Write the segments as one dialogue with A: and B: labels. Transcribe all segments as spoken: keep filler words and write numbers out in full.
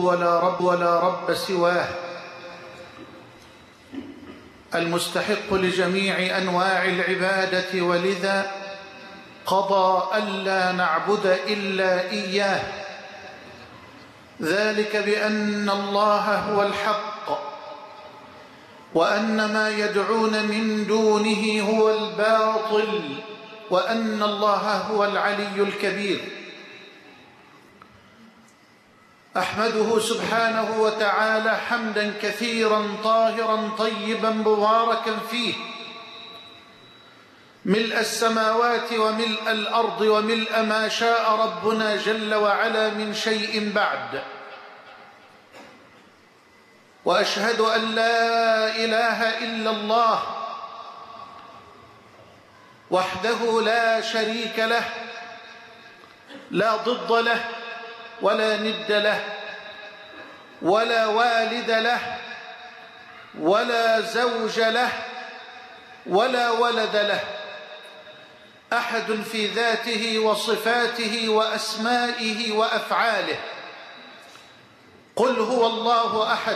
A: ولا رب ولا رب سواه، المستحق لجميع أنواع العبادة، ولذا قضى ألا نعبد إلا إياه، ذلك بأن الله هو الحق وأن ما يدعون من دونه هو الباطل، وأن الله هو العلي الكبير. أحمده سبحانه وتعالى حمدا كثيرا طاهرا طيبا مباركا فيه، ملء السماوات وملء الأرض وملء ما شاء ربنا جل وعلا من شيء بعد. وأشهد أن لا إله إلا الله وحده لا شريك له، لا ضد له ولا ند له ولا والد له ولا زوج له ولا ولد له، أحد في ذاته وصفاته وأسمائه وأفعاله. قل هو الله أحد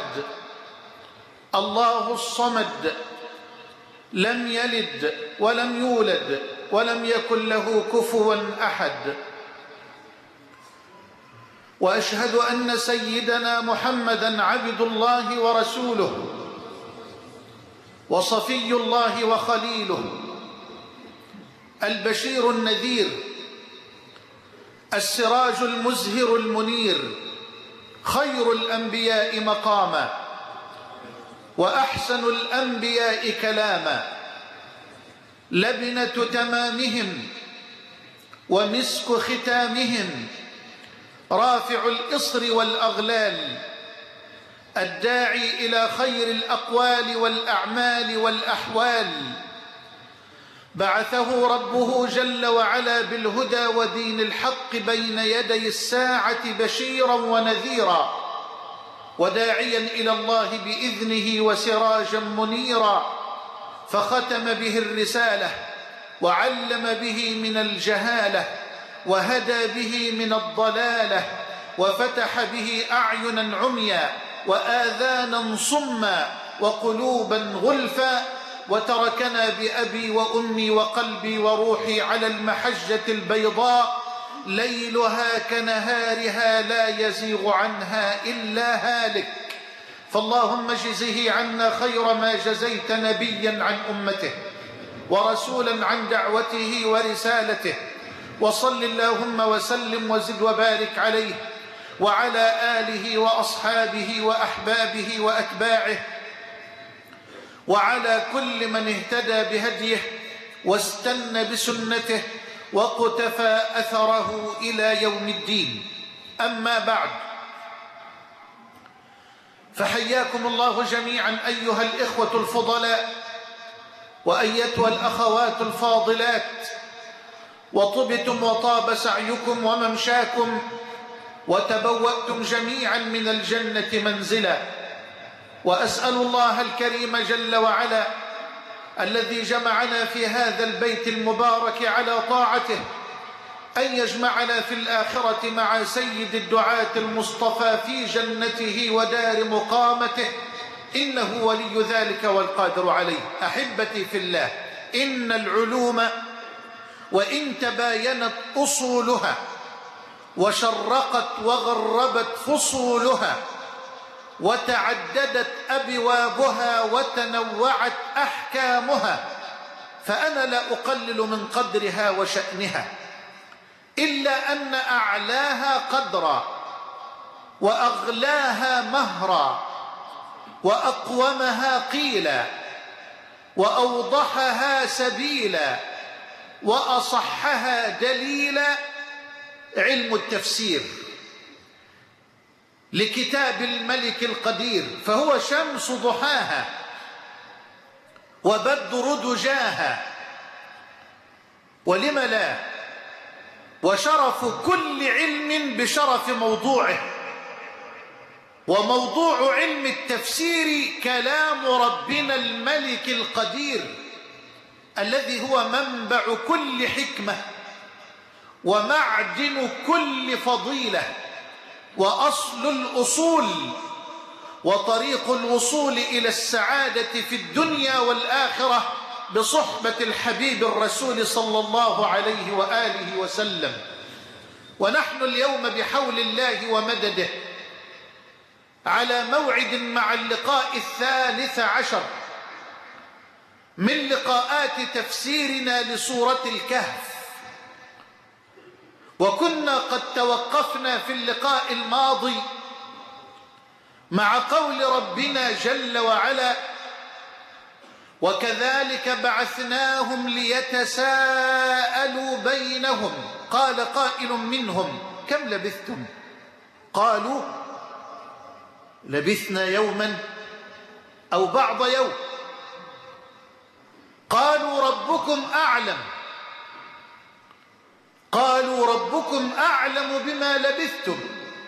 A: الله الصمد، لم يلد ولم يولد ولم يكن له كفوا أحد. وأشهد أن سيدنا محمدًا عبد الله ورسوله وصفي الله وخليله، البشير النذير، السراج المزهر المنير، خير الأنبياء مقاما وأحسن الأنبياء كلاما، لبنة تمامهم ومسك ختامهم، رافع الإصر والأغلال، الداعي إلى خير الأقوال والأعمال والأحوال. بعثه ربه جل وعلا بالهدى ودين الحق بين يدي الساعة بشيرا ونذيرا، وداعيا إلى الله بإذنه وسراجا منيرا، فختم به الرسالة وعلم به من الجهالة وهدى به من الضلالة، وفتح به أعينا عميا وآذانا صما وقلوبا غلفا، وتركنا بأبي وأمي وقلبي وروحي على المحجة البيضاء، ليلها كنهارها لا يزيغ عنها إلا هالك. فاللهم اجزه عنا خير ما جزيت نبيا عن أمته ورسولا عن دعوته ورسالته، وصل اللهم وسلم وزد وبارك عليه وعلى آله وأصحابه وأحبابه وأتباعه وعلى كل من اهتدى بهديه واستنى بسنته وقتفى أثره إلى يوم الدين. أما بعد، فحياكم الله جميعا أيها الإخوة الفضلاء وأيتها الأخوات الفاضلات، وطبتم وطاب سعيكم وممشاكم، وتبوأتم جميعا من الجنة منزلا. وأسأل الله الكريم جل وعلا الذي جمعنا في هذا البيت المبارك على طاعته أن يجمعنا في الآخرة مع سيد الدعاة المصطفى في جنته ودار مقامته، إنه ولي ذلك والقادر عليه. أحبتي في الله، إن العلوم وإن تباينت أصولها وشرقت وغربت فصولها وتعددت أبوابها وتنوعت أحكامها، فأنا لا أقلل من قدرها وشأنها، إلا أن أعلاها قدرا وأغلاها مهرا وأقومها قيلا وأوضحها سبيلا وأصحها دليلا علم التفسير لكتاب الملك القدير، فهو شمس ضحاها وبدر دجاها، ولم لا، وشرف كل علم بشرف موضوعه. وموضوع علم التفسير كلام ربنا الملك القدير الذي هو منبع كل حكمة ومعدن كل فضيلة وأصل الأصول وطريق الوصول إلى السعادة في الدنيا والآخرة بصحبة الحبيب الرسول صلى الله عليه وآله وسلم. ونحن اليوم بحول الله ومدده على موعد مع اللقاء الثالث عشر من لقاءات تفسيرنا لسورة الكهف. وكنا قد توقفنا في اللقاء الماضي مع قول ربنا جل وعلا: وكذلك بعثناهم ليتساءلوا بينهم قال قائل منهم كم لبثتم؟ قالوا لبثنا يوما أو بعض يوم. قالوا ربكم أعلم قالوا ربكم أعلم بما لبثتم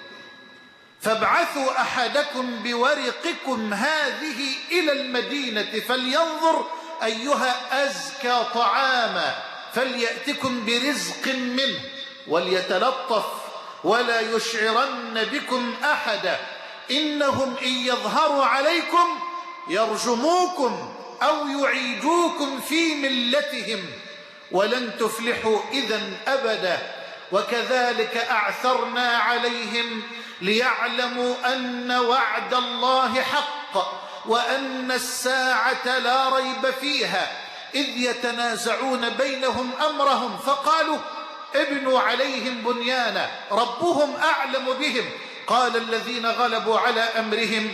A: فابعثوا أحدكم بورقكم هذه إلى المدينة فلينظر أيها أزكى طعاما فليأتكم برزق منه وليتلطف ولا يشعرن بكم أحدا إنهم إن يظهروا عليكم يرجموكم أو يعيدوكم في ملتهم ولن تفلحوا إذن أبدا. وكذلك أعثرنا عليهم ليعلموا أن وعد الله حق وأن الساعة لا ريب فيها إذ يتنازعون بينهم أمرهم فقالوا ابنوا عليهم بنيانا ربهم أعلم بهم قال الذين غلبوا على أمرهم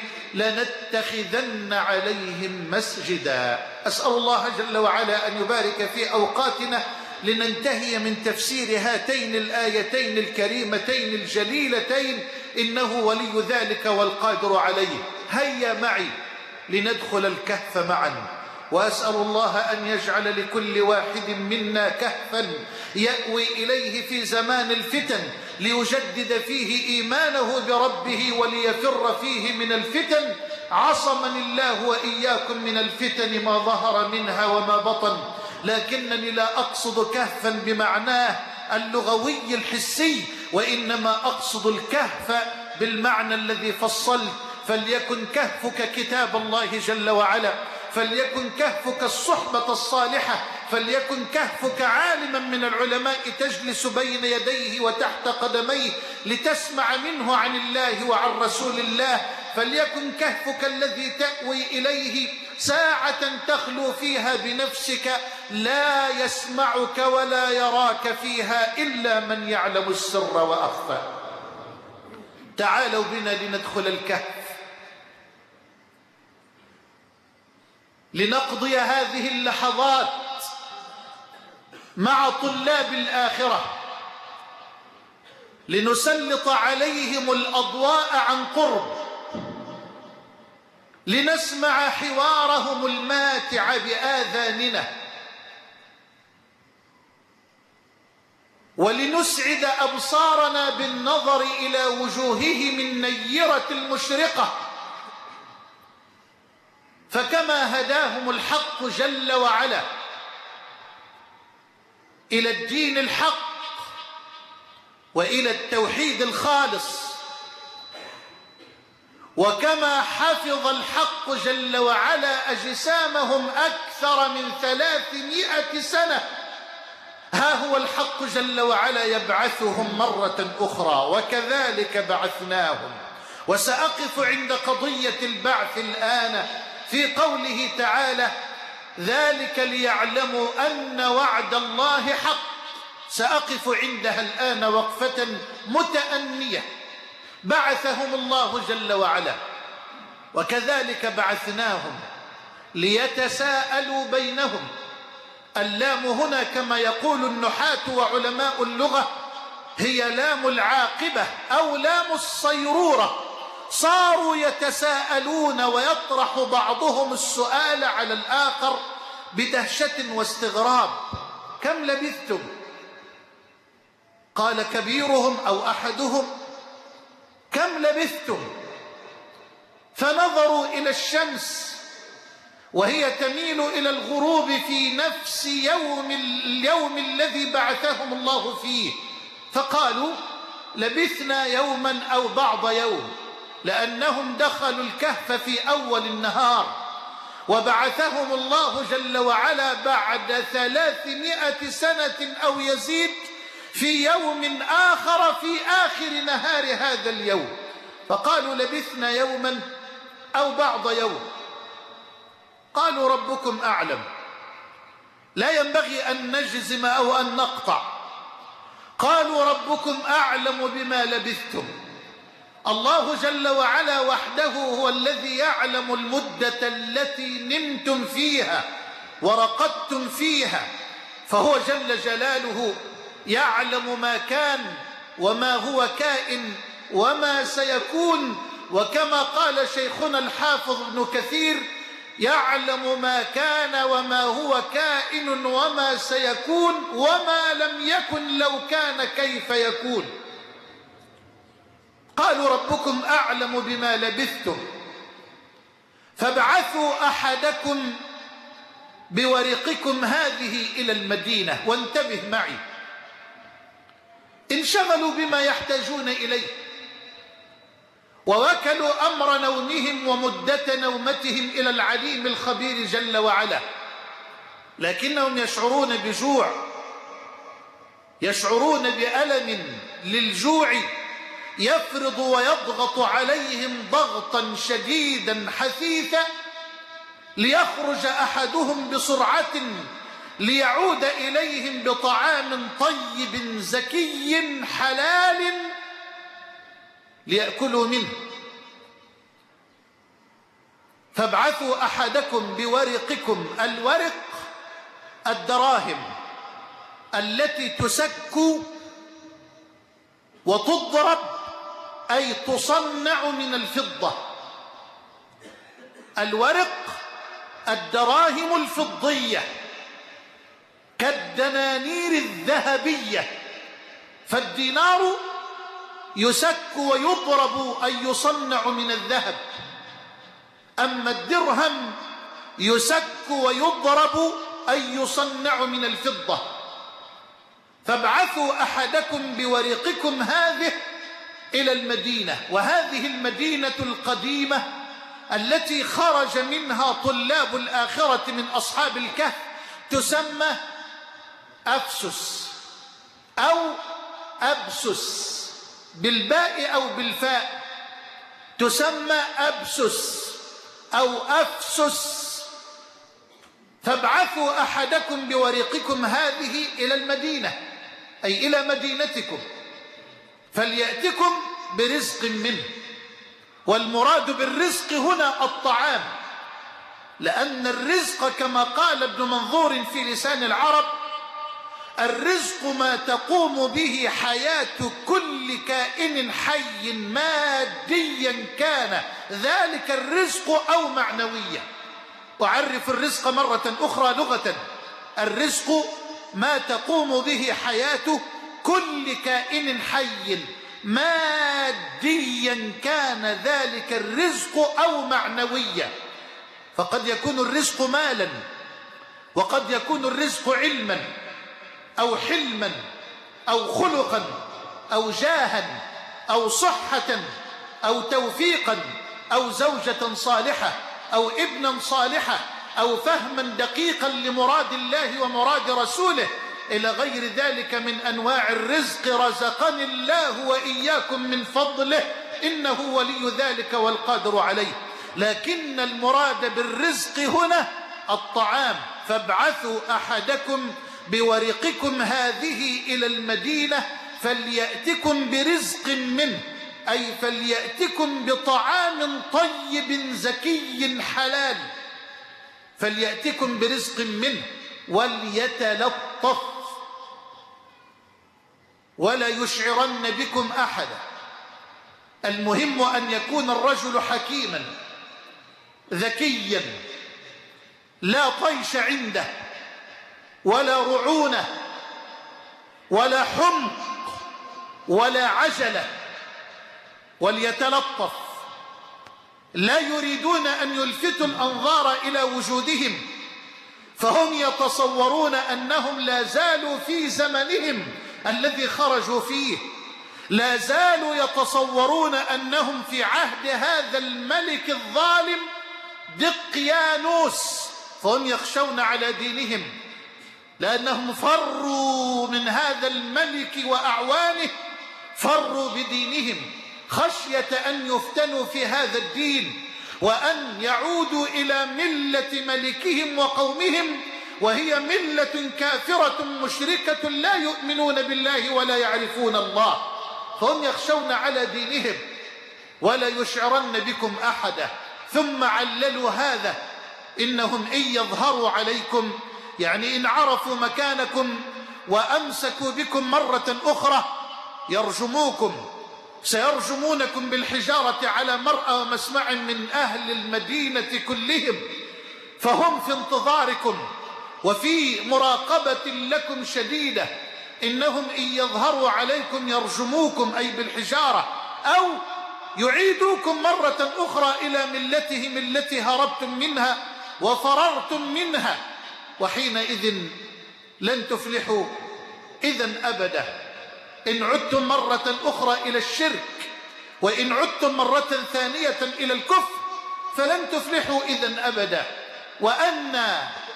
A: لنتخذن عليهم مسجدا. أسأل الله جل وعلا أن يبارك في أوقاتنا لننتهي من تفسير هاتين الآيتين الكريمتين الجليلتين إنه ولي ذلك والقادر عليه. هيا معي لندخل الكهف معا، وأسأل الله أن يجعل لكل واحد منا كهفا يأوي إليه في زمان الفتن ليجدد فيه إيمانه بربه وليفر فيه من الفتن. عصمني الله وإياكم من الفتن ما ظهر منها وما بطن، لكنني لا أقصد كهفا بمعناه اللغوي الحسي، وإنما أقصد الكهف بالمعنى الذي فصلت. فليكن كهفك كتاب الله جل وعلا، فليكن كهفك الصحبة الصالحة، فليكن كهفك عالما من العلماء تجلس بين يديه وتحت قدميه لتسمع منه عن الله وعن رسول الله، فليكن كهفك الذي تأوي إليه ساعة تخلو فيها بنفسك لا يسمعك ولا يراك فيها إلا من يعلم السر وأخفى. تعالوا بنا لندخل الكهف لنقضي هذه اللحظات مع طلاب الآخرة، لنسلط عليهم الأضواء عن قرب، لنسمع حوارهم الماتع بآذاننا، ولنسعد أبصارنا بالنظر إلى وجوههم النيرة المشرقة. فكما هداهم الحق جل وعلا إلى الدين الحق وإلى التوحيد الخالص، وكما حفظ الحق جل وعلا أجسامهم أكثر من ثلاثمائة سنة، ها هو الحق جل وعلا يبعثهم مرة أخرى. وكذلك بعثناهم. وسأقف عند قضية البعث الآن في قوله تعالى ذلك ليعلموا أن وعد الله حق. سأقف عندها الآن وقفة متأنية. بعثهم الله جل وعلا، وكذلك بعثناهم ليتساءلوا بينهم. اللام هنا كما يقول النحاة وعلماء اللغة هي لام العاقبة أو لام الصيرورة. صاروا يتساءلون ويطرح بعضهم السؤال على الآخر بدهشة واستغراب. كم لبثتم؟ قال كبيرهم أو أحدهم كم لبثتم؟ فنظروا إلى الشمس وهي تميل إلى الغروب في نفس يوم اليوم الذي بعثهم الله فيه، فقالوا لبثنا يوما أو بعض يوم، لأنهم دخلوا الكهف في أول النهار، وبعثهم الله جل وعلا بعد ثلاثمائة سنة أو يزيد في يوم آخر في آخر نهار هذا اليوم، فقالوا لبثنا يوما أو بعض يوم. قالوا ربكم أعلم، لا ينبغي أن نجزم أو أن نقطع. قالوا ربكم أعلم بما لبثتم. الله جل وعلا وحده هو الذي يعلم المدة التي نمتم فيها ورقدتم فيها، فهو جل جلاله يعلم ما كان وما هو كائن وما سيكون، وكما قال شيخنا الحافظ ابن كثير: يعلم ما كان وما هو كائن وما سيكون وما لم يكن لو كان كيف يكون. قالوا ربكم أعلم بما لبثتم فابعثوا أحدكم بورقكم هذه إلى المدينة. وانتبه معي، انشغلوا بما يحتاجون إليه ووكلوا أمر نومهم ومدة نومتهم إلى العليم الخبير جل وعلا، لكنهم يشعرون بجوع، يشعرون بألم للجوع يفرض ويضغط عليهم ضغطا شديدا حثيثا، ليخرج أحدهم بسرعة ليعود إليهم بطعام طيب زكي حلال ليأكلوا منه. فابعثوا أحدكم بورقكم. الورق الدراهم التي تسك وتضرب، أي تصنع من الفضة. الورق الدراهم الفضية كالدنانير الذهبية، فالدينار يسك ويضرب أي يصنع من الذهب، أما الدرهم يسك ويضرب أي يصنع من الفضة. فابعثوا أحدكم بورقكم هذه إلى المدينة، وهذه المدينة القديمة التي خرج منها طلاب الآخرة من أصحاب الكهف تسمى أفسس أو أبسس، بالباء أو بالفاء تسمى أبسس أو أفسس. فابعثوا أحدكم بورقكم هذه إلى المدينة، أي إلى مدينتكم، فليأتكم برزق منه. والمراد بالرزق هنا الطعام، لأن الرزق كما قال ابن منظور في لسان العرب: الرزق ما تقوم به حياة كل كائن حي ماديا كان ذلك الرزق أو معنويا. أعرف الرزق مرة أخرى لغة: الرزق ما تقوم به حياة كل كائن حي ماديا كان ذلك الرزق أو معنويا. فقد يكون الرزق مالا، وقد يكون الرزق علما أو حلما أو خلقا أو جاها أو صحة أو توفيقا أو زوجة صالحة أو ابنا صالحا أو فهما دقيقا لمراد الله ومراد رسوله، إلى غير ذلك من أنواع الرزق. رزقني الله وإياكم من فضله إنه ولي ذلك والقادر عليه. لكن المراد بالرزق هنا الطعام. فابعثوا أحدكم بورقكم هذه إلى المدينة فليأتكم برزق منه، أي فليأتكم بطعام طيب زكي حلال، فليأتكم برزق منه وليتلطف ولا يشعرن بكم أحدا. المهم أن يكون الرجل حكيما ذكيا، لا طيش عنده ولا رعونة ولا حمق ولا عجلة، وليتلطف. لا يريدون أن يلفتوا الأنظار إلى وجودهم، فهم يتصورون أنهم لا زالوا في زمنهم الذي خرجوا فيه، لا زالوا يتصورون أنهم في عهد هذا الملك الظالم دقيانوس، فهم يخشون على دينهم لأنهم فروا من هذا الملك وأعوانه، فروا بدينهم خشية أن يفتنوا في هذا الدين وأن يعودوا إلى ملة ملكهم وقومهم، وهي ملة كافرة مشركة لا يؤمنون بالله ولا يعرفون الله، فهم يخشون على دينهم ولا يشعرن بكم أحدا. ثم عللوا هذا، إنهم إن يظهروا عليكم، يعني إن عرفوا مكانكم وأمسكوا بكم مرة أخرى يرجموكم، سيرجمونكم بالحجارة على مرأى ومسمع من أهل المدينة كلهم، فهم في انتظاركم وفي مراقبة لكم شديدة. إنهم إن يظهروا عليكم يرجموكم أي بالحجارة، أو يعيدوكم مرة أخرى إلى ملتهم التي هربتم منها وفررتم منها، وحينئذ لن تفلحوا إذن أبدا. إن عدتم مرة أخرى إلى الشرك وإن عدتم مرة ثانية إلى الكفر فلن تفلحوا إذن أبدا. وأن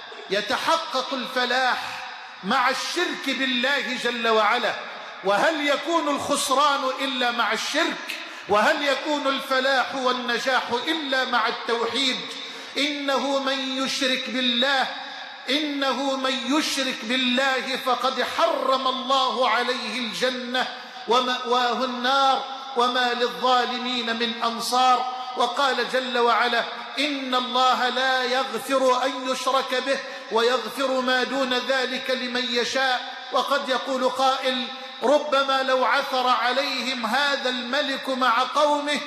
A: يتحقق الفلاح مع الشرك بالله جل وعلا؟ وهل يكون الخسران إلا مع الشرك؟ وهل يكون الفلاح والنجاح إلا مع التوحيد؟ إنه من يشرك بالله إنه من يشرك بالله فقد حرم الله عليه الجنة ومأواه النار وما للظالمين من أنصار. وقال جل وعلا: إن الله لا يغفر أن يشرك به ويغفر ما دون ذلك لمن يشاء. وقد يقول قائل: ربما لو عثر عليهم هذا الملك مع قومه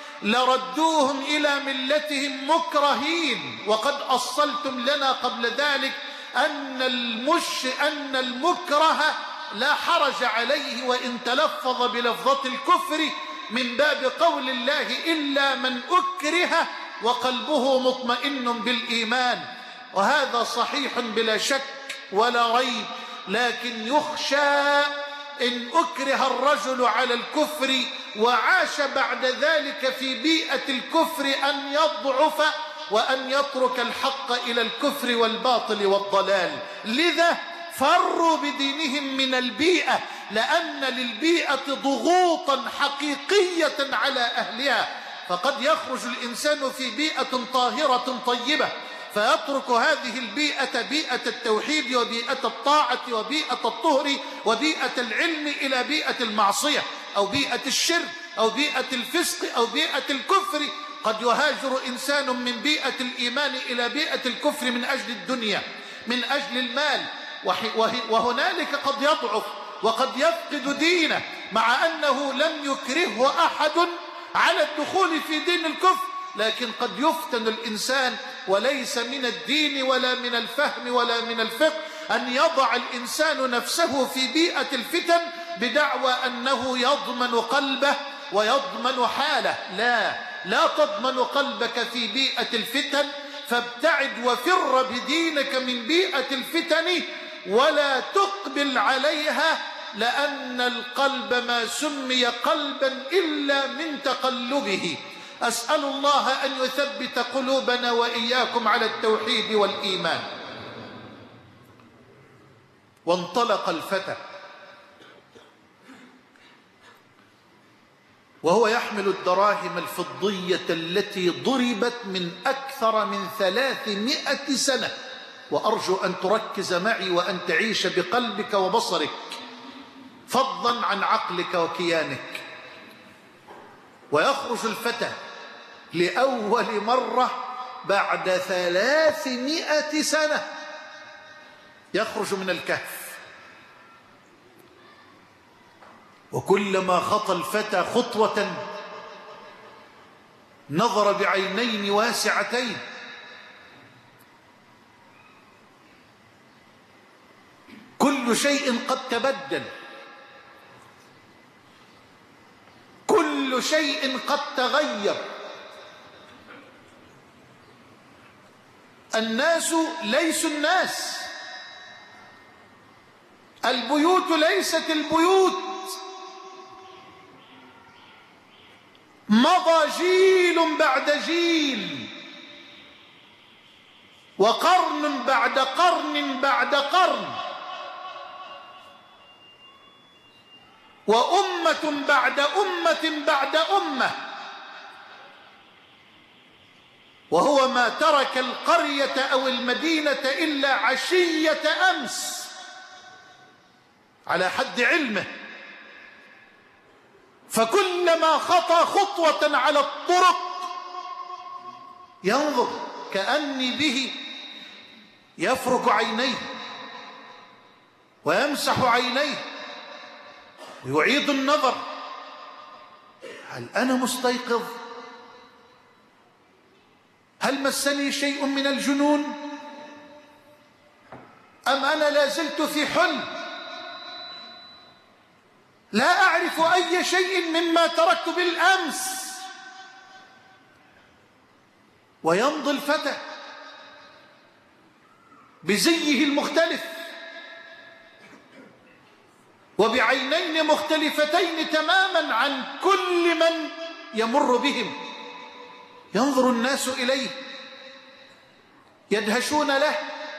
A: لردوهم إلى ملتهم مكرهين. وقد أصلتم لنا قبل ذلك أن المش أن المكره لا حرج عليه وإن تلفظ بلفظة الكفر، من باب قول الله: إلا من أكره وقلبه مطمئن بالإيمان. وهذا صحيح بلا شك ولا ريب، لكن يخشى إن أكره الرجل على الكفر وعاش بعد ذلك في بيئة الكفر أن يضعف وأن يترك الحق إلى الكفر والباطل والضلال. لذا فروا بدينهم من البيئة، لأن للبيئة ضغوطا حقيقية على أهلها. فقد يخرج الإنسان في بيئة طاهرة طيبة فيترك هذه البيئة، بيئة التوحيد وبيئة الطاعة وبيئة الطهر وبيئة العلم، إلى بيئة المعصية أو بيئة الشرك أو بيئة الفسق أو بيئة الكفر. قد يهاجر إنسان من بيئة الإيمان إلى بيئة الكفر من أجل الدنيا، من أجل المال، وهنالك قد يضعف وقد يفقد دينه، مع أنه لم يكرهه أحد على الدخول في دين الكفر، لكن قد يفتن الإنسان. وليس من الدين ولا من الفهم ولا من الفقه أن يضع الإنسان نفسه في بيئة الفتن بدعوى أنه يضمن قلبه ويضمن حاله. لا لا تضمن قلبك في بيئة الفتن، فابتعد وفر بدينك من بيئة الفتن ولا تقبل عليها، لأن القلب ما سمي قلبا إلا من تقلبه. أسأل الله أن يثبت قلوبنا وإياكم على التوحيد والإيمان. وانطلق الفتى وهو يحمل الدراهم الفضية التي ضربت من أكثر من ثلاثمائة سنة. وأرجو أن تركز معي وأن تعيش بقلبك وبصرك فضلا عن عقلك وكيانك. ويخرج الفتى لأول مرة بعد ثلاثمائة سنة، يخرج من الكهف. وكلما خطى الفتى خطوة نظر بعينين واسعتين، كل شيء قد تبدل، كل شيء قد تغير. الناس ليسوا الناس، البيوت ليست البيوت، مضى جيل بعد جيل، وقرن بعد قرن بعد قرن، وأمة بعد أمة بعد أمة، وهو ما ترك القرية أو المدينة إلا عشية أمس على حد علمه، فكلما خطى خطوة على الطرق ينظر كأني به يفرك عينيه ويمسح عينيه ويعيد النظر: هل أنا مستيقظ؟ هل مسني شيء من الجنون؟ أم أنا لا زلت في حلم لا أعرف أي شيء مما تركت بالأمس؟ ويمضي الفتى بزيه المختلف وبعينين مختلفتين تماما عن كل من يمر بهم. ينظر الناس إليه يدهشون له،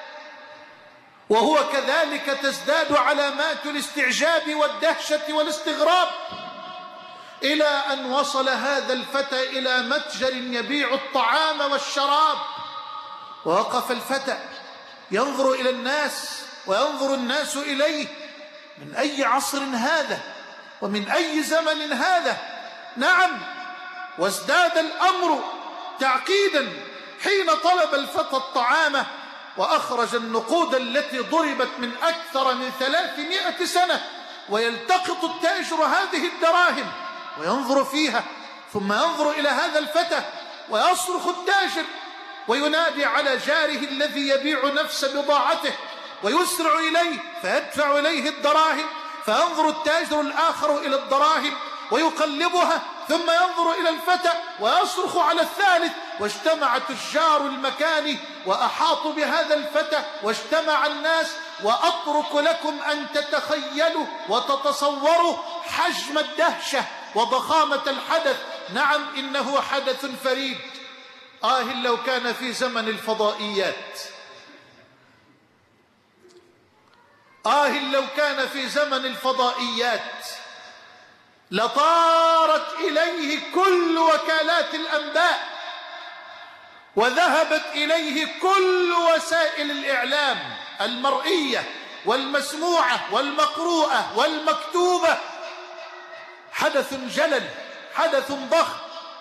A: وهو كذلك تزداد علامات الاستعجاب والدهشة والاستغراب، إلى أن وصل هذا الفتى إلى متجر يبيع الطعام والشراب. ووقف الفتى ينظر إلى الناس وينظر الناس إليه: من أي عصر هذا ومن أي زمن هذا؟ نعم، وازداد الأمر تعقيدا حين طلب الفتى الطعام وأخرج النقود التي ضربت من أكثر من ثلاثمائة سنة، ويلتقط التاجر هذه الدراهم وينظر فيها، ثم ينظر إلى هذا الفتى ويصرخ التاجر وينادي على جاره الذي يبيع نفس بضاعته ويسرع إليه فيدفع إليه الدراهم، فينظر التاجر الآخر إلى الدراهم ويقلبها، ثم ينظر إلى الفتى ويصرخ على الثالث، واجتمع تجار المكان وأحاطوا بهذا الفتى واجتمع الناس. وأترك لكم أن تتخيلوا وتتصوروا حجم الدهشة وضخامة الحدث. نعم، إنه حدث فريد. آه لو كان في زمن الفضائيات، آه لو كان في زمن الفضائيات لطارت إليه كل وكالات الأنباء وذهبت إليه كل وسائل الإعلام المرئية والمسموعة والمقروءة والمكتوبة. حدث جلل، حدث ضخم.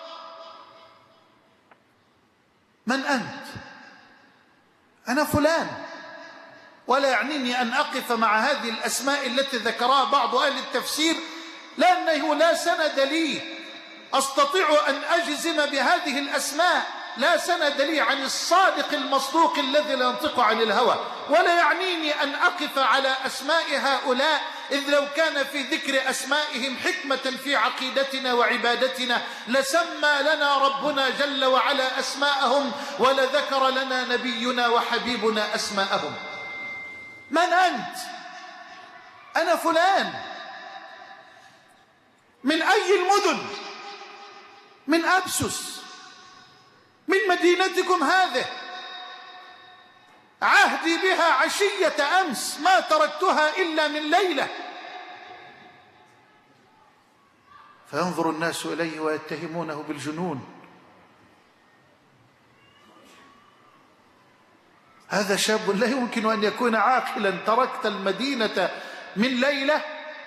A: من أنت؟ أنا فلان، ولا يعنيني أن أقف مع هذه الأسماء التي ذكرها بعض أهل التفسير، لأنه لا سند لي أستطيع أن أجزم بهذه الأسماء، لا سند لي عن الصادق المصدوق الذي لا ينطق عن الهوى. ولا يعنيني أن أقف على أسماء هؤلاء، إذ لو كان في ذكر أسمائهم حكمة في عقيدتنا وعبادتنا لسمى لنا ربنا جل وعلا أسماءهم، ولذكر لنا نبينا وحبيبنا أسماءهم. من أنت؟ أنا فلان. من أي المدن؟ من أبسس، من مدينتكم هذه. عهدي بها عشية أمس، ما تركتها إلا من ليلة. فينظر الناس إليه ويتهمونه بالجنون. هذا شاب لا يمكن أن يكون عاقلا، تركت المدينة من ليلة.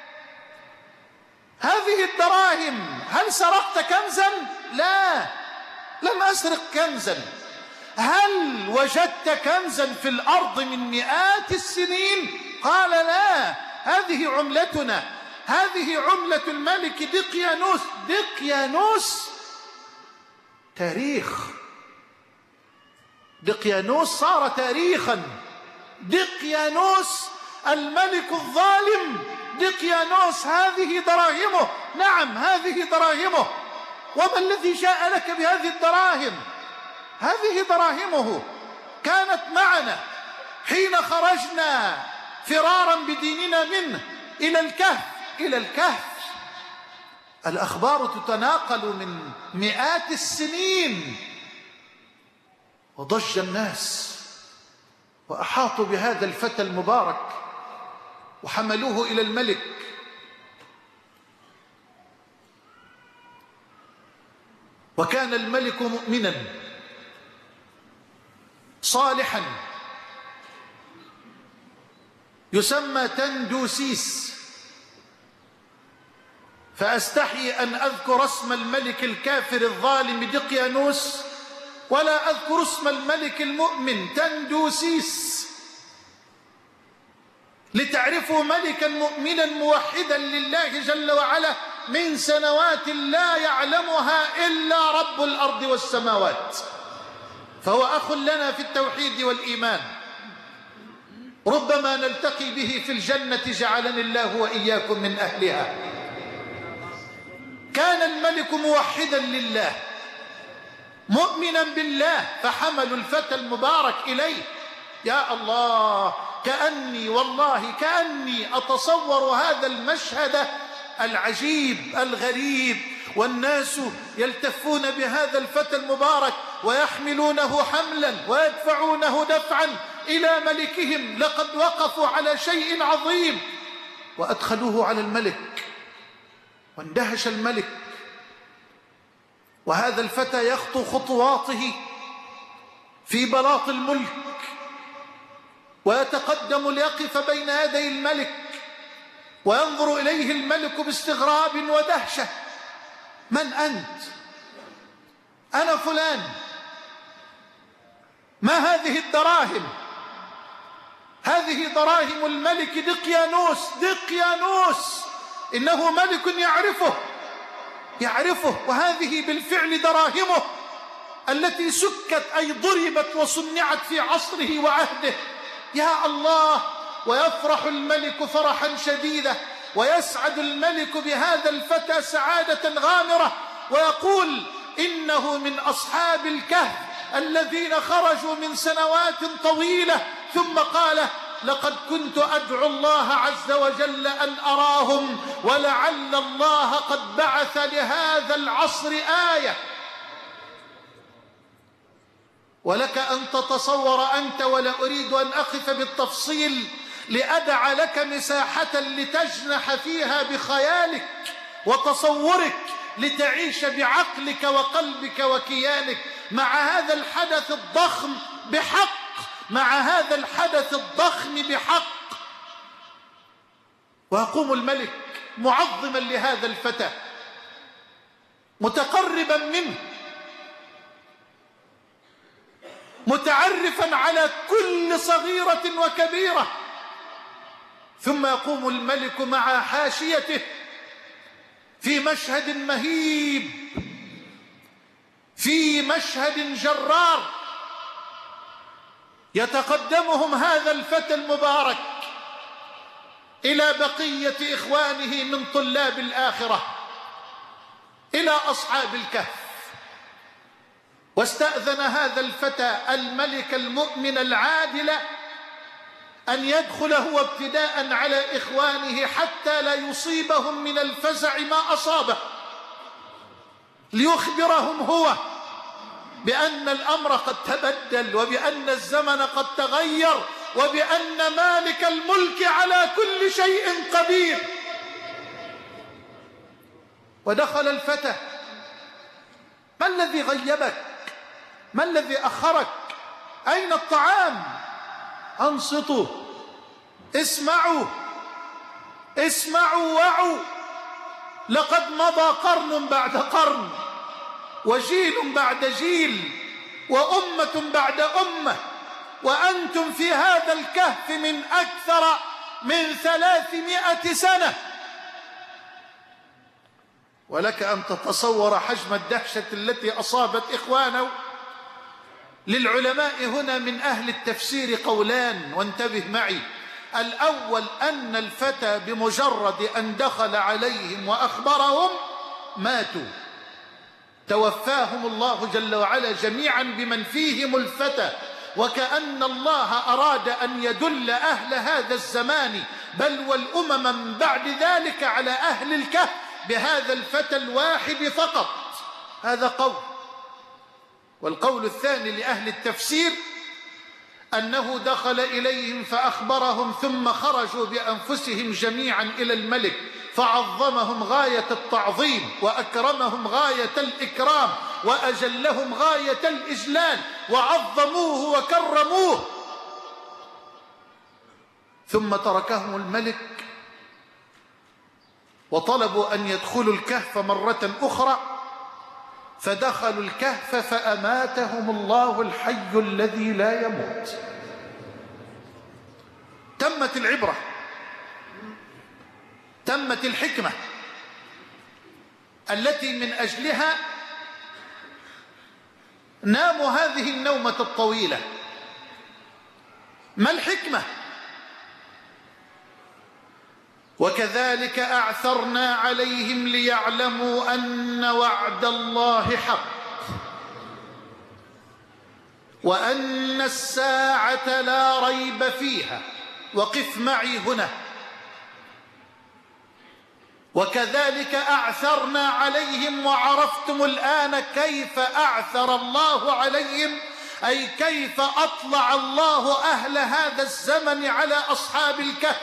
A: هذه الدراهم، هل سرقت كنزا؟ لا، لم أسرق كنزا. هل وجدت كنزا في الأرض من مئات السنين؟ قال لا، هذه عملتنا، هذه عملة الملك دقيانوس. دقيانوس تاريخ، دقيانوس صار تاريخا. دقيانوس الملك الظالم، دقيانوس هذه دراهمه. نعم، هذه دراهمه. وما الذي جاء لك بهذه الدراهم؟ هذه دراهمه كانت معنا حين خرجنا فرارا بديننا منه إلى الكهف. إلى الكهف. الأخبار تتناقل من مئات السنين، وضج الناس وأحاطوا بهذا الفتى المبارك وحملوه إلى الملك. وكان الملك مؤمنا صالحا يسمى تندوسيس، فأستحي أن أذكر اسم الملك الكافر الظالم دقيانوس ولا أذكر اسم الملك المؤمن تندوسيس، لتعرفوا ملكا مؤمنا موحدا لله جل وعلا من سنوات لا يعلمها إلا رب الأرض والسماوات، فهو أخ لنا في التوحيد والإيمان، ربما نلتقي به في الجنة جعلني الله وإياكم من أهلها. كان الملك موحدا لله مؤمنا بالله، فحملوا الفتى المبارك إليه. يا الله، كأني والله كأني أتصور هذا المشهد العجيب الغريب، والناس يلتفون بهذا الفتى المبارك ويحملونه حملا ويدفعونه دفعا إلى ملكهم. لقد وقفوا على شيء عظيم، وأدخلوه على الملك، واندهش الملك، وهذا الفتى يخطو خطواته في بلاط الملك ويتقدم ليقف بين يدي الملك، وينظر إليه الملك باستغراب ودهشة. من أنت؟ أنا فلان. ما هذه الدراهم؟ هذه دراهم الملك دقيانوس. دقيانوس إنه ملك يعرفه يعرفه وهذه بالفعل دراهمه التي سكت أي ضربت وصنعت في عصره وعهده. يا الله، ويفرح الملك فرحا شديدا، ويسعد الملك بهذا الفتى سعادة غامرة، ويقول إنه من أصحاب الكهف الذين خرجوا من سنوات طويلة. ثم قال: لقد كنت أدعو الله عز وجل أن أراهم، ولعل الله قد بعث لهذا العصر آية. ولك أن تتصور أنت، ولا أريد أن أقف بالتفصيل لأدع لك مساحة لتجنح فيها بخيالك وتصورك، لتعيش بعقلك وقلبك وكيانك مع هذا الحدث الضخم بحق، مع هذا الحدث الضخم بحق. ويقوم الملك معظما لهذا الفتى، متقربا منه، متعرفا على كل صغيرة وكبيرة. ثم يقوم الملك مع حاشيته في مشهد مهيب، في مشهد جرار، يتقدمهم هذا الفتى المبارك إلى بقية إخوانه من طلاب الآخرة، إلى أصحاب الكهف. واستأذن هذا الفتى الملك المؤمن العادل أن يدخل هو ابتداء على إخوانه حتى لا يصيبهم من الفزع ما أصابه، ليخبرهم هو بأن الأمر قد تبدل، وبأن الزمن قد تغير، وبأن مالك الملك على كل شيء قدير. ودخل الفتى: ما الذي غيبك؟ ما الذي أخرك؟ أين الطعام؟ أنصتوا، اسمعوا اسمعوا وعوا، لقد مضى قرن بعد قرن، وجيل بعد جيل، وأمة بعد أمة، وأنتم في هذا الكهف من أكثر من ثلاثمائة سنة. ولك أن تتصور حجم الدهشة التي أصابت إخوانه. للعلماء هنا من أهل التفسير قولان، وانتبه معي. الأول أن الفتى بمجرد أن دخل عليهم وأخبرهم ماتوا، توفاهم الله جل وعلا جميعا بمن فيهم الفتى، وكأن الله أراد أن يدل أهل هذا الزمان بل والأمم من بعد ذلك على أهل الكهف بهذا الفتى الواحد فقط. هذا قول. والقول الثاني لأهل التفسير أنه دخل إليهم فأخبرهم ثم خرجوا بأنفسهم جميعا إلى الملك فعظمهم غاية التعظيم وأكرمهم غاية الإكرام وأجلهم غاية الإجلال وعظموه وكرموه، ثم تركهم الملك وطلبوا أن يدخلوا الكهف مرة أخرى، فدخلوا الكهف فأماتهم الله الحي الذي لا يموت. تمت العبرة، تمت الحكمة التي من أجلها ناموا هذه النومة الطويلة. ما الحكمة؟ وكذلك أعثرنا عليهم ليعلموا أن وعد الله حق وأن الساعة لا ريب فيها. وقف معي هنا. وكذلك أعثرنا عليهم، وعرفتم الآن كيف أعثر الله عليهم، أي كيف أطلع الله أهل هذا الزمن على أصحاب الكهف.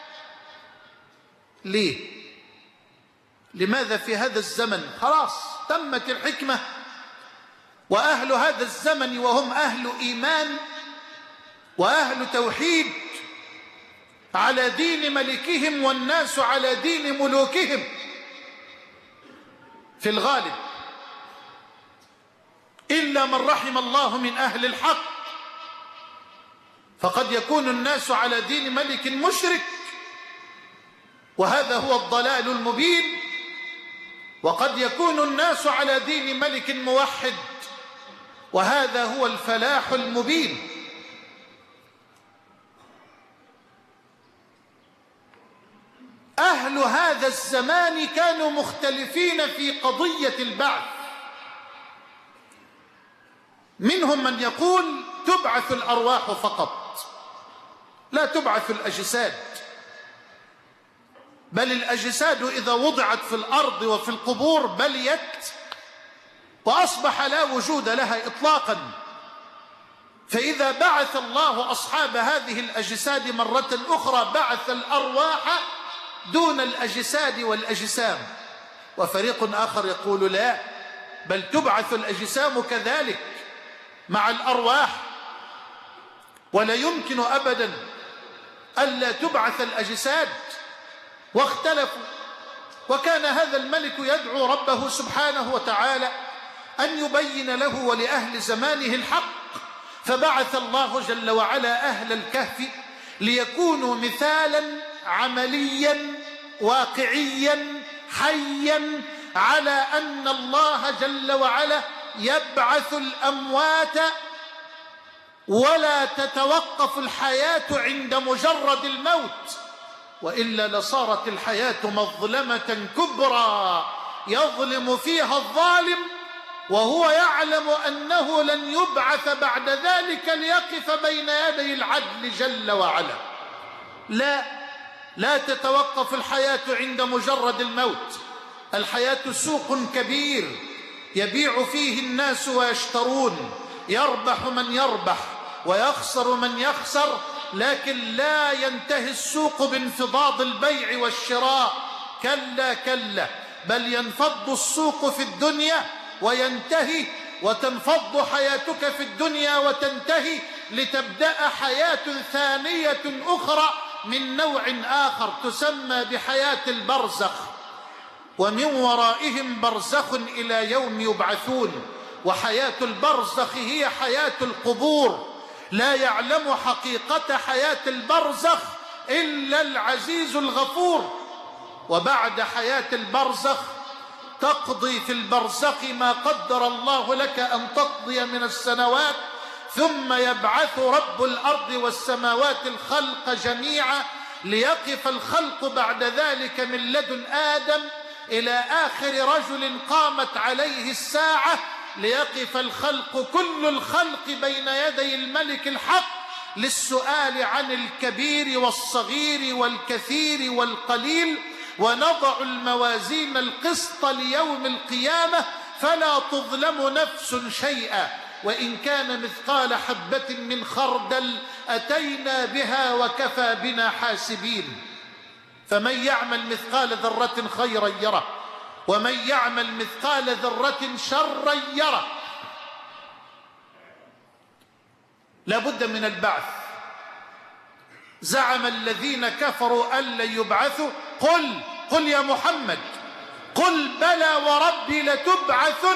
A: ليه؟ لماذا في هذا الزمن؟ خلاص تمت الحكمة، وأهل هذا الزمن وهم أهل إيمان وأهل توحيد على دين ملكهم والناس على دين ملوكهم في الغالب، إلا من رحم الله من أهل الحق، فقد يكون الناس على دين ملك مشرك وهذا هو الضلال المبين، وقد يكون الناس على دين ملك موحد وهذا هو الفلاح المبين. أهل هذا الزمان كانوا مختلفين في قضية البعث. منهم من يقول تبعث الأرواح فقط، لا تبعث الأجساد، بل الأجساد إذا وضعت في الأرض وفي القبور بليت وأصبح لا وجود لها إطلاقا، فإذا بعث الله أصحاب هذه الأجساد مرة أخرى بعث الأرواح دون الأجساد والأجسام. وفريق آخر يقول لا، بل تبعث الأجسام كذلك مع الأرواح، ولا يمكن أبدا ألا تبعث الأجساد. واختلفوا، وكان هذا الملك يدعو ربه سبحانه وتعالى أن يبين له ولأهل زمانه الحق، فبعث الله جل وعلا أهل الكهف ليكونوا مثالا عمليا واقعيا حيا على أن الله جل وعلا يبعث الأموات ولا تتوقف الحياة عند مجرد الموت، وإلا لصارت الحياة مظلمة كبرى يظلم فيها الظالم وهو يعلم أنه لن يبعث بعد ذلك ليقف بين يدي العدل جل وعلا. لا لا تتوقف الحياة عند مجرد الموت. الحياة سوق كبير يبيع فيه الناس ويشترون، يربح من يربح ويخسر من يخسر، لكن لا ينتهي السوق بانفضاض البيع والشراء، كلا كلا، بل ينفض السوق في الدنيا وينتهي، وتنفض حياتك في الدنيا وتنتهي، لتبدأ حياة ثانية أخرى من نوع آخر تسمى بحياة البرزخ، ومن ورائهم برزخ إلى يوم يبعثون. وحياة البرزخ هي حياة القبور، لا يعلم حقيقة حياة البرزخ إلا العزيز الغفور. وبعد حياة البرزخ تقضي في البرزخ ما قدر الله لك أن تقضي من السنوات، ثم يبعث رب الأرض والسماوات الخلق جميعا ليقف الخلق بعد ذلك من لدن آدم إلى آخر رجل قامت عليه الساعة، ليقف الخلق كل الخلق بين يدي الملك الحق للسؤال عن الكبير والصغير والكثير والقليل، ونضع الموازين القسط ليوم القيامة فلا تظلم نفس شيئا وإن كان مثقال حبة من خردل أتينا بها وكفى بنا حاسبين. فمن يعمل مثقال ذرة خيرا يره ومن يعمل مثقال ذرة شرا يره. لا بد من البعث. زعم الذين كفروا أن لن يبعثوا قل قل يا محمد قل بلى وربي لتبعثن.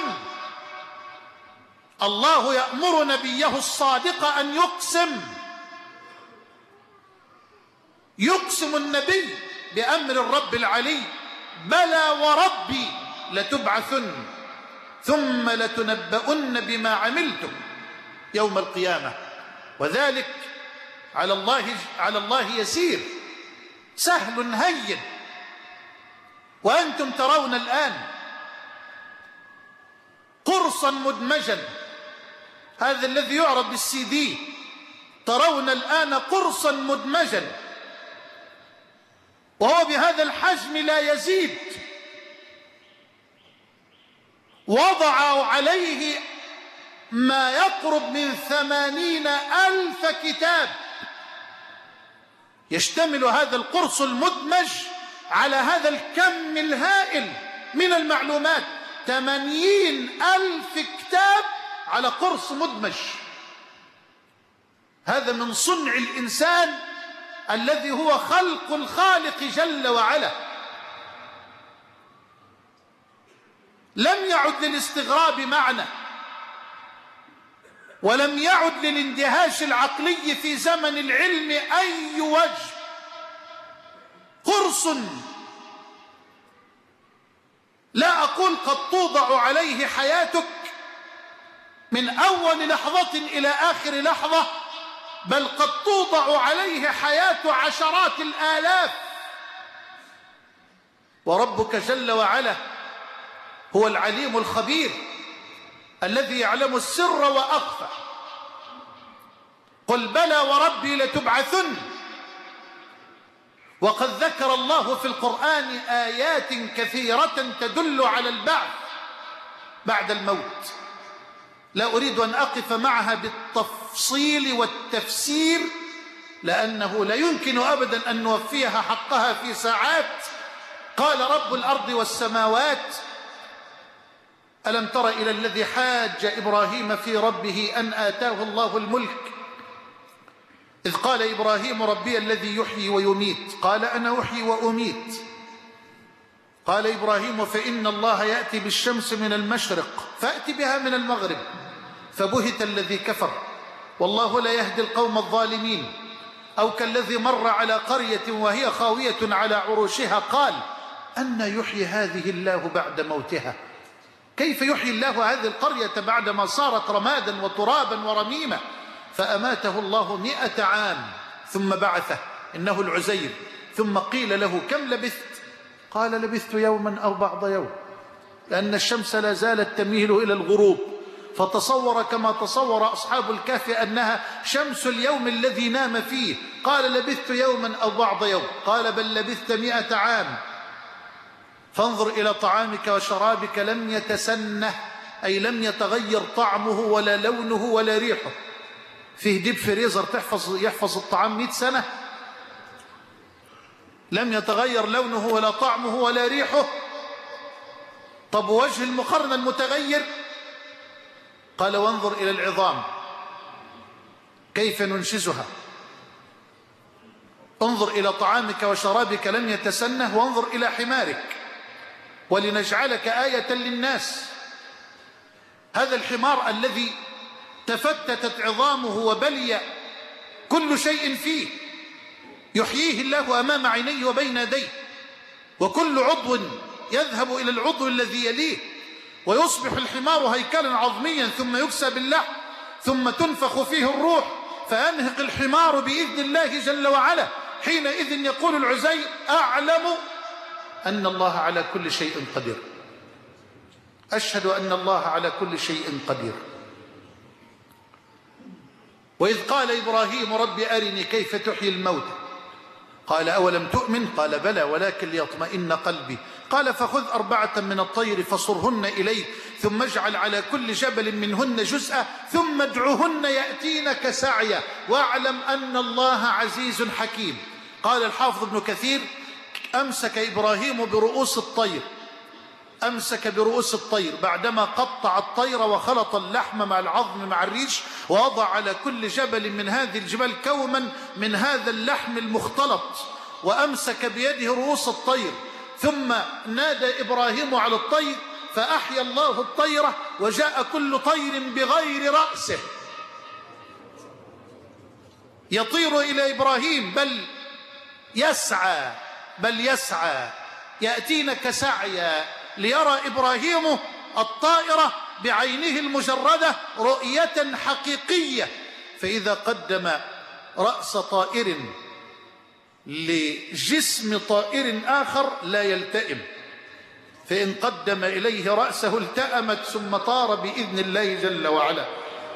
A: الله يأمر نبيه الصادق أن يقسم يقسم النبي بأمر الرب العلي بلى وربي لتبعثن ثم لتنبؤن بما عملتم يوم القيامة وذلك على الله على الله يسير سهل هين. وأنتم ترون الآن قرصا مدمجا هذا الذي يعرض بالسي دي ترون الآن قرصا مدمجا وهو بهذا الحجم لا يزيد. وضعوا عليه ما يقرب من ثمانين ألف كتاب يشتمل هذا القرص المدمج على هذا الكم الهائل من المعلومات. ثمانين ألف كتاب على قرص مدمج. هذا من صنع الإنسان الذي هو خلق الخالق جل وعلا. لم يعد للاستغراب معنى ولم يعد للاندهاش العقلي في زمن العلم أي وجه. قرص لا أقول قد توضع عليه حياتك من أول لحظة إلى آخر لحظة بل قد توضع عليه حياة عشرات الآلاف. وربك جل وعلا هو العليم الخبير الذي يعلم السر وأخفى. قل بلى وربي لتبعثن. وقد ذكر الله في القرآن آيات كثيرة تدل على البعث بعد الموت. لا أريد أن أقف معها بالتفصيل والتفسير لأنه لا يمكن أبدا أن نوفيها حقها في ساعات. قال رب الأرض والسماوات ألم تر إلى الذي حاج إبراهيم في ربه أن آتاه الله الملك إذ قال إبراهيم ربي الذي يحيي ويميت قال أنا أحيي وأميت. قال إبراهيم فإن الله يأتي بالشمس من المشرق فأت بها من المغرب فبهت الذي كفر والله لا يهدي القوم الظالمين. أو كالذي مر على قرية وهي خاوية على عروشها قال أن يحيي هذه الله بعد موتها. كيف يحيي الله هذه القرية بعدما صارت رمادا وترابا ورميمة؟ فأماته الله مئة عام ثم بعثه إنه العزير. ثم قيل له كم لبثت؟ قال لبثت يوما أو بعض يوم لأن الشمس لا زالت تميل إلى الغروب فتصور كما تصور أصحاب الكهف أنها شمس اليوم الذي نام فيه. قال لبثت يوما أو بعض يوم قال بل لبثت مئة عام. فانظر إلى طعامك وشرابك لم يتسنه أي لم يتغير طعمه ولا لونه ولا ريحه. فيه ديب فريزر تحفظ يحفظ الطعام مئة سنة لم يتغير لونه ولا طعمه ولا ريحه. طب وجه المقارنة المتغير؟ قال وانظر إلى العظام كيف ننشزها. انظر إلى طعامك وشرابك لم يتسنه وانظر إلى حمارك ولنجعلك آية للناس. هذا الحمار الذي تفتتت عظامه وبلي كل شيء فيه يحييه الله أمام عينيه وبين يديه وكل عضو يذهب إلى العضو الذي يليه ويصبح الحمار هيكلا عظميا ثم يكسى باللحم ثم تنفخ فيه الروح فينهق الحمار بإذن الله جل وعلا. حينئذ يقول العزير أعلم أن الله على كل شيء قدير. أشهد أن الله على كل شيء قدير. وإذ قال إبراهيم رب أرني كيف تحيي الموتى قال أولم تؤمن قال بلى ولكن ليطمئن قلبي. قال فخذ أربعة من الطير فصرهن إليك ثم اجعل على كل جبل منهن جزءا ثم ادعهن يأتينك سعيا واعلم أن الله عزيز حكيم. قال الحافظ ابن كثير: أمسك إبراهيم برؤوس الطير أمسك برؤوس الطير بعدما قطع الطير وخلط اللحم مع العظم مع الريش، ووضع على كل جبل من هذه الجبال كوما من هذا اللحم المختلط، وأمسك بيده رؤوس الطير، ثم نادى إبراهيم على الطير فأحيا الله الطيرة وجاء كل طير بغير رأسه يطير إلى إبراهيم، بل يسعى بل يسعى يأتينك سعيا ليرى إبراهيم الطائرة بعينه المجردة رؤية حقيقية. فإذا قدم رأس طائر لجسم طائر آخر لا يلتئم، فإن قدم إليه رأسه التأمت ثم طار بإذن الله جل وعلا،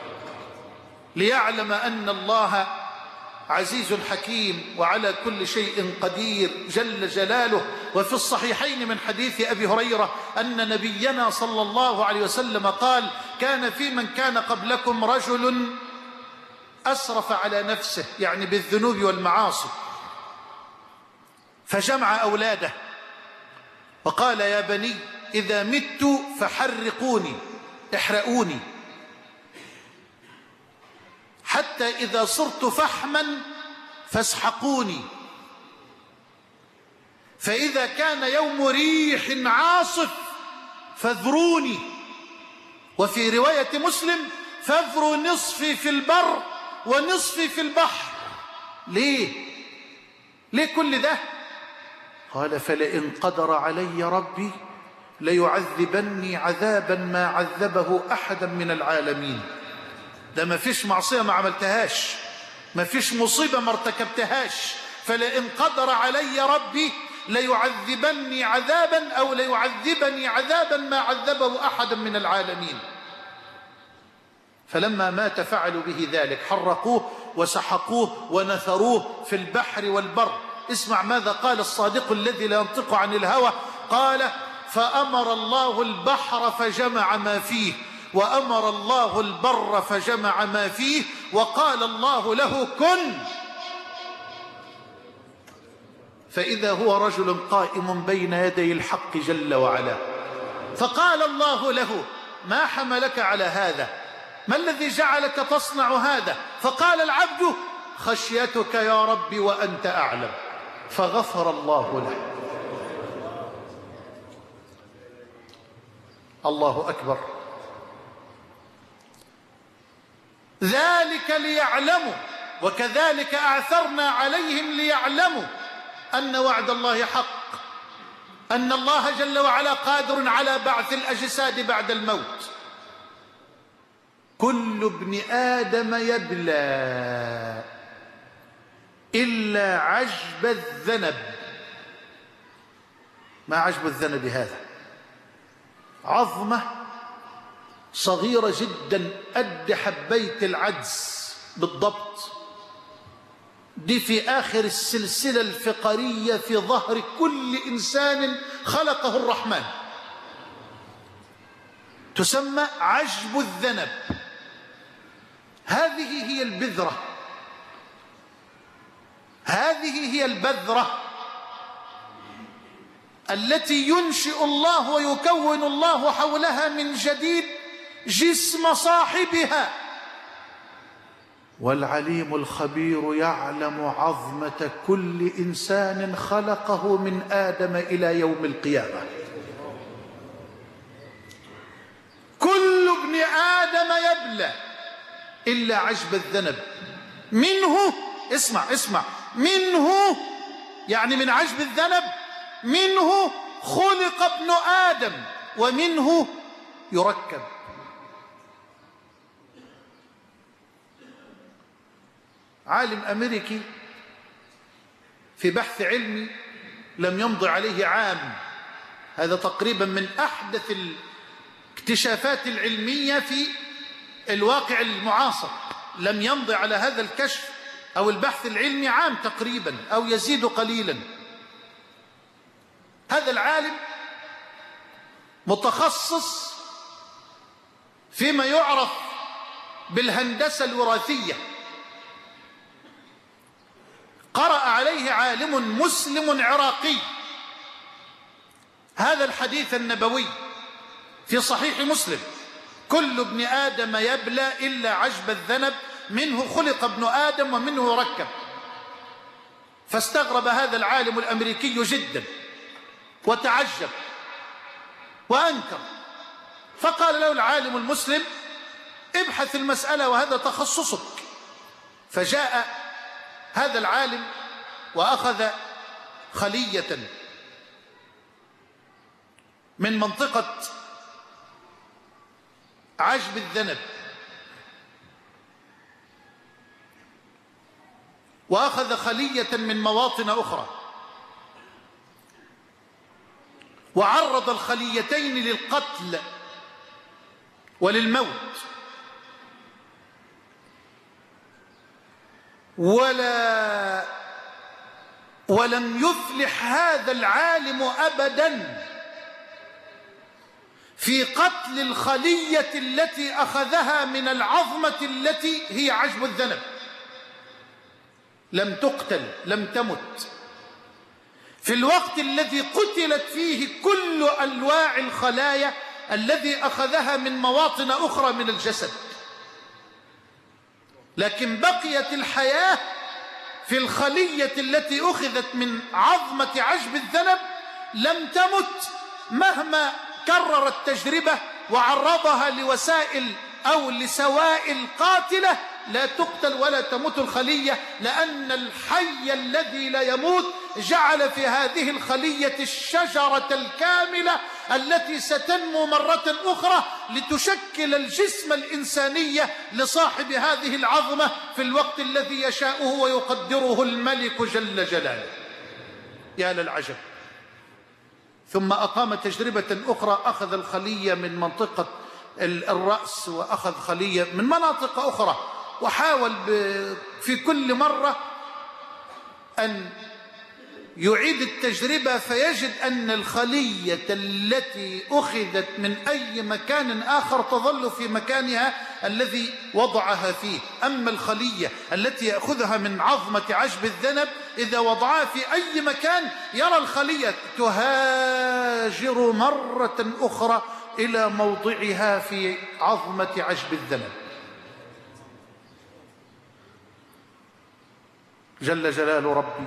A: ليعلم أن الله عزيز حكيم وعلى كل شيء قدير جل جلاله. وفي الصحيحين من حديث أبي هريرة أن نبينا صلى الله عليه وسلم قال: كان في من كان قبلكم رجل أسرف على نفسه، يعني بالذنوب والمعاصي، فجمع أولاده وقال: يا بني إذا مت فحرقوني، احرقوني، حتى إذا صرت فحما فاسحقوني، فإذا كان يوم ريح عاصف فاذروني، وفي رواية مسلم: فاذروا نصفي في البر ونصفي في البحر. ليه؟ ليه كل ده؟ قال: فلئن قدر علي ربي ليعذبني عذابا ما عذبه أحدا من العالمين. ده ما فيش معصية ما عملتهاش، ما فيش مصيبة ما ارتكبتهاش، فلئن قدر علي ربي ليعذبني عذابا أو ليعذبني عذابا ما عذبه أحدا من العالمين. فلما مات فعلوا به ذلك، حرقوه وسحقوه ونثروه في البحر والبر. اسمع ماذا قال الصادق الذي لا ينطق عن الهوى، قال: فأمر الله البحر فجمع ما فيه، وأمر الله البر فجمع ما فيه، وقال الله له: كن، فإذا هو رجل قائم بين يدي الحق جل وعلا، فقال الله له: ما حملك على هذا؟ ما الذي جعلك تصنع هذا؟ فقال العبد: خشيتك يا رب وأنت أعلم، فغفر الله له. الله أكبر. ذلك ليعلموا، وكذلك أعثرنا عليهم ليعلموا أن وعد الله حق، أن الله جل وعلا قادر على بعث الأجساد بعد الموت. كل ابن آدم يبلى إلا عجب الذنب. ما عجب الذنب هذا؟ عظمة صغيرة جدا قد حبيت العدس بالضبط، دي في آخر السلسلة الفقرية في ظهر كل إنسان خلقه الرحمن، تسمى عجب الذنب. هذه هي البذرة، هذه هي البذرة التي ينشئ الله ويكون الله حولها من جديد جسم صاحبها. والعليم الخبير يعلم عظمة كل إنسان خلقه من آدم إلى يوم القيامة. كل ابن آدم يبلى إلا عجب الذنب. منه، اسمع اسمع، منه يعني من عجب الذنب، منه خلق ابن آدم ومنه يركب. عالم أمريكي في بحث علمي لم يمضي عليه عام، هذا تقريبا من أحدث الاكتشافات العلمية في الواقع المعاصر، لم يمضي على هذا الكشف أو البحث العلمي عام تقريبا أو يزيد قليلا. هذا العالم متخصص فيما يعرف بالهندسة الوراثية. قرأ عليه عالم مسلم عراقي هذا الحديث النبوي في صحيح مسلم: كل ابن آدم يبلى إلا عجب الذنب، منه خلق ابن آدم ومنه ركب. فاستغرب هذا العالم الأمريكي جدا وتعجب وأنكر، فقال له العالم المسلم: ابحث المسألة وهذا تخصصك. فجاء هذا العالم وأخذ خلية من منطقة عجب الذنب، وأخذ خلية من مواطن أخرى، وعرض الخليتين للقتل وللموت، ولا ولم يفلح هذا العالم أبدا في قتل الخلية التي أخذها من العظمة التي هي عجب الذنب. لم تقتل، لم تمت، في الوقت الذي قتلت فيه كل أنواع الخلايا الذي أخذها من مواطن أخرى من الجسد، لكن بقيت الحياة في الخلية التي أخذت من عظمة عجب الذنب، لم تمت مهما كرر التجربة وعرضها لوسائل أو لسوائل قاتلة. لا تقتل ولا تموت الخلية، لأن الحي الذي لا يموت جعل في هذه الخلية الشجرة الكاملة التي ستنمو مرة أخرى لتشكل الجسم الإنساني لصاحب هذه العظمة في الوقت الذي يشاءه ويقدره الملك جل جلاله. يا للعجب. ثم أقام تجربة أخرى، أخذ الخلية من منطقة الرأس وأخذ خلية من مناطق أخرى، وحاول في كل مرة أن يعيد التجربة، فيجد أن الخلية التي أخذت من أي مكان آخر تظل في مكانها الذي وضعها فيه. أما الخلية التي يأخذها من عظمة عجب الذنب إذا وضعها في أي مكان يرى الخلية تهاجر مرة أخرى إلى موضعها في عظمة عجب الذنب. جل جلال ربي.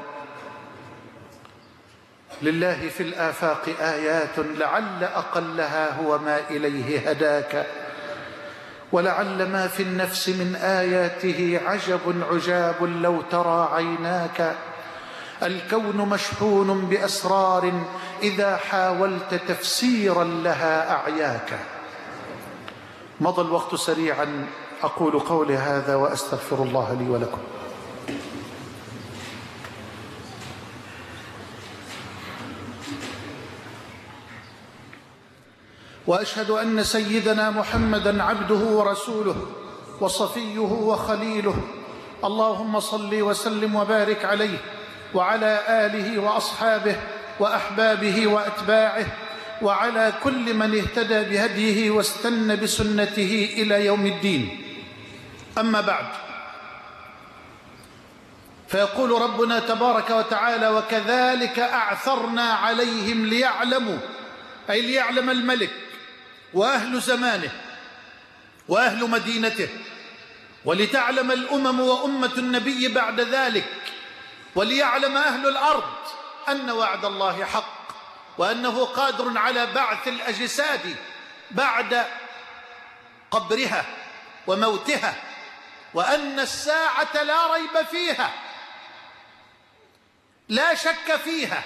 A: لله في الآفاق آيات لعل أقلها هو ما إليه هداك، ولعل ما في النفس من آياته عجب عجاب لو ترى عيناك. الكون مشحون بأسرار إذا حاولت تفسيرا لها أعياك. مضى الوقت سريعا، أقول قولي هذا وأستغفر الله لي ولكم. وأشهد أن سيدنا محمدا عبده ورسوله وصفيه وخليله، اللهم صل وسلم وبارك عليه وعلى آله وأصحابه وأحبابه وأتباعه وعلى كل من اهتدى بهديه واستنى بسنته إلى يوم الدين. أما بعد، فيقول ربنا تبارك وتعالى: وكذلك أعثرنا عليهم ليعلموا، أي ليعلم الملك وأهل زمانه وأهل مدينته، ولتعلم الأمم وأمة النبي بعد ذلك، وليعلم أهل الأرض أن وعد الله حق، وأنه قادر على بعث الأجساد بعد قبرها وموتها، وأن الساعة لا ريب فيها، لا شك فيها،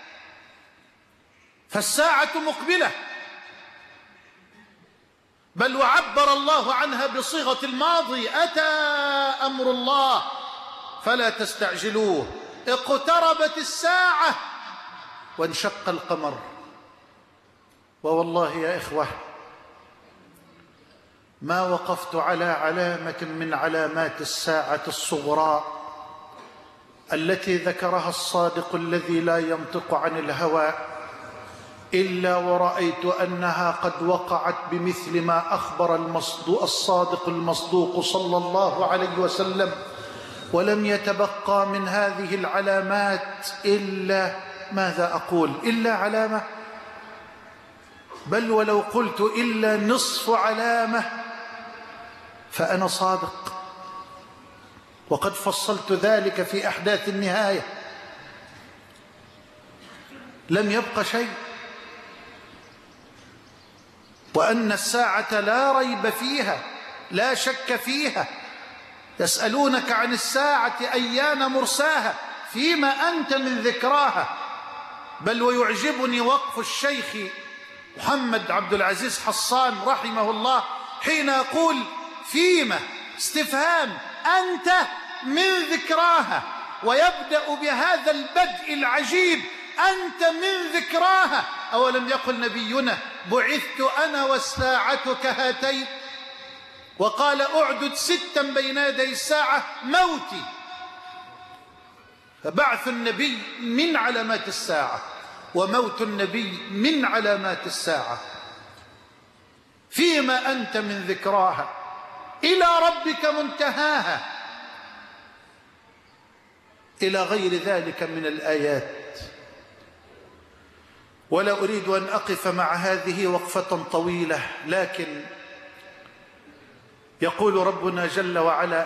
A: فالساعة مقبلة، بل وعبر الله عنها بصيغة الماضي: أتى أمر الله فلا تستعجلوه، اقتربت الساعة وانشق القمر. ووالله يا إخوة ما وقفت على علامة من علامات الساعة الصغرى التي ذكرها الصادق الذي لا ينطق عن الهوى إلا ورأيت أنها قد وقعت بمثل ما أخبر المصدوق الصادق المصدوق صلى الله عليه وسلم، ولم يتبقى من هذه العلامات إلا ماذا أقول إلا علامة، بل ولو قلت إلا نصف علامة فأنا صادق، وقد فصلت ذلك في أحداث النهاية. لم يبق شيء، وأن الساعة لا ريب فيها لا شك فيها. يسألونك عن الساعة أيان مرساها فيما أنت من ذكراها. بل ويعجبني وقف الشيخ محمد عبد العزيز حصان رحمه الله حين يقول فيما استفهام أنت من ذكراها، ويبدأ بهذا البدء العجيب أنت من ذكراها. أولم يقل نبينا بعثت أنا والساعة كهاتين، وقال أعدد ستا بين يدي الساعة موتي. فبعث النبي من علامات الساعة، وموت النبي من علامات الساعة. فيما أنت من ذكراها إلى ربك منتهاها، إلى غير ذلك من الآيات. ولا أريد أن أقف مع هذه وقفة طويلة، لكن يقول ربنا جل وعلا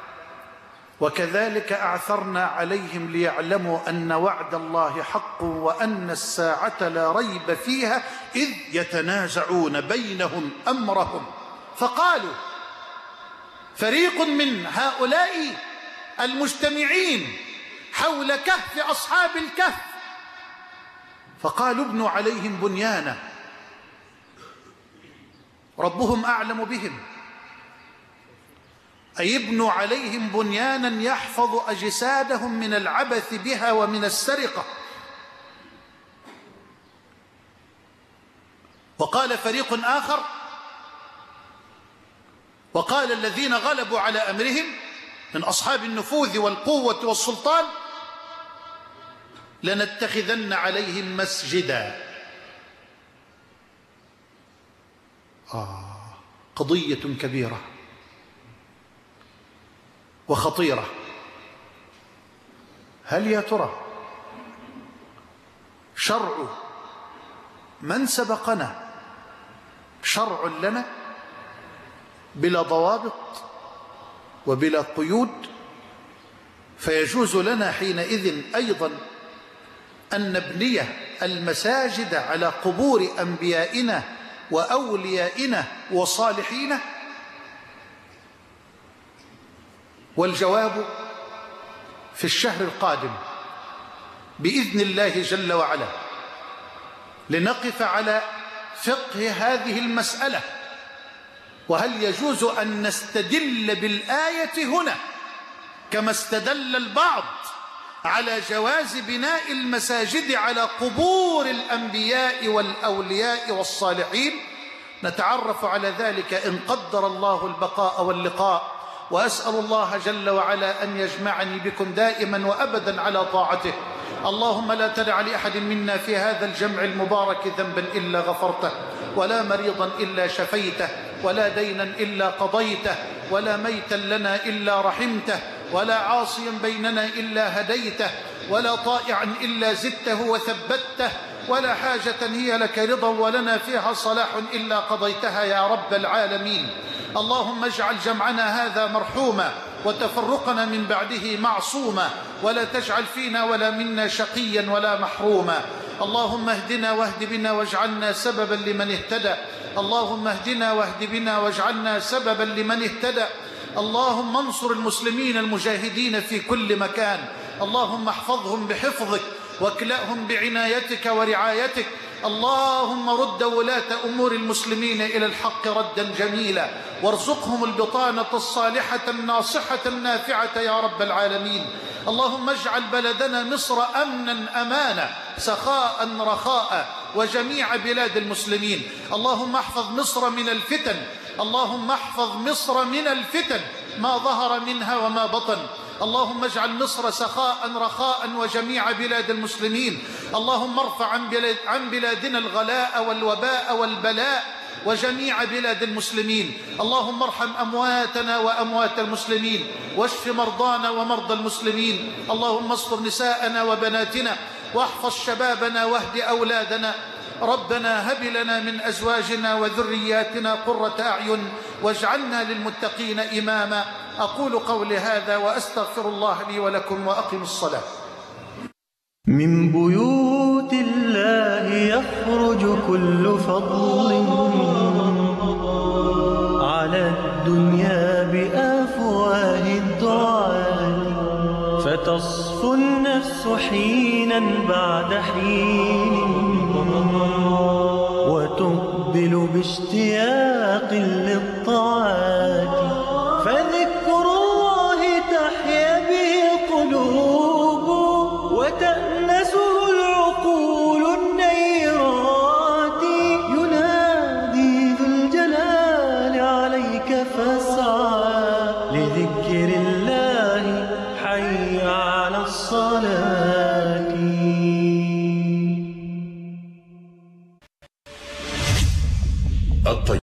A: وكذلك أعثرنا عليهم ليعلموا أن وعد الله حق وأن الساعة لا ريب فيها إذ يتنازعون بينهم أمرهم. فقالوا فريق من هؤلاء المجتمعين حول كهف أصحاب الكهف فقالوا ابنوا عليهم بنيانا ربهم أعلم بهم، أي ابنوا عليهم بنيانا يحفظ أجسادهم من العبث بها ومن السرقة. وقال فريق آخر وقال الذين غلبوا على أمرهم من أصحاب النفوذ والقوة والسلطان لنتخذن عليهم مسجدا. آه قضية كبيرة وخطيرة. هل يا ترى شرع من سبقنا شرع لنا بلا ضوابط وبلا قيود، فيجوز لنا حينئذ أيضا أن نبني المساجد على قبور أنبيائنا وأوليائنا وصالحينا؟ والجواب في الشهر القادم بإذن الله جل وعلا، لنقف على فقه هذه المسألة، وهل يجوز أن نستدل بالآية هنا كما استدل البعض على جواز بناء المساجد على قبور الأنبياء والأولياء والصالحين؟ نتعرف على ذلك إن قدر الله البقاء واللقاء، وأسأل الله جل وعلا أن يجمعني بكم دائما وأبدا على طاعته. اللهم لا تدع لأحد منا في هذا الجمع المبارك ذنبا إلا غفرته، ولا مريضا إلا شفيته، ولا دينا إلا قضيته، ولا ميتا لنا إلا رحمته، ولا عاصيا بيننا إلا هديته، ولا طائعا إلا زدته وثبته، ولا حاجة هي لك رضا ولنا فيها صلاح إلا قضيتها يا رب العالمين. اللهم اجعل جمعنا هذا مرحوما وتفرقنا من بعده معصوما، ولا تجعل فينا ولا منا شقيا ولا محروما. اللهم اهدنا واهد بنا واجعلنا سببا لمن اهتدى. اللهم اهدنا واهد بنا واجعلنا سببا لمن اهتدى. اللهم انصر المسلمين المجاهدين في كل مكان. اللهم احفظهم بحفظك واكلأهم بعنايتك ورعايتك. اللهم رد ولاة أمور المسلمين إلى الحق ردا جميلا، وارزقهم البطانة الصالحة الناصحة النافعة يا رب العالمين. اللهم اجعل بلدنا مصر أمنا أمانا سخاء رخاء وجميع بلاد المسلمين. اللهم احفظ مصر من الفتن. اللهم احفظ مصر من الفتن ما ظهر منها وما بطن. اللهم اجعل مصر سخاء رخاء وجميع بلاد المسلمين. اللهم ارفع عن, بلاد عن بلادنا الغلاء والوباء والبلاء وجميع بلاد المسلمين. اللهم ارحم أمواتنا وأموات المسلمين، واشف مرضانا ومرضى المسلمين. اللهم استر نساءنا وبناتنا، واحفظ شبابنا واهد أولادنا. ربنا هب لنا من أزواجنا وذرياتنا قرة أعين واجعلنا للمتقين إماما. أقول قولي هذا وأستغفر الله لي ولكم، وأقم الصلاة.
B: من بيوت الله يخرج كل فضل على الدنيا بأفواه الدعاة، فتصفو النفس حينا بعد حين وتقبل باشتياق للطاعات، فذكر الله تحيا به القلوب وتأنسه العقول النيرات. ينادي ذو الجلال عليك فاسعى لذكر الله، حي على الصلاة.
C: الطيب.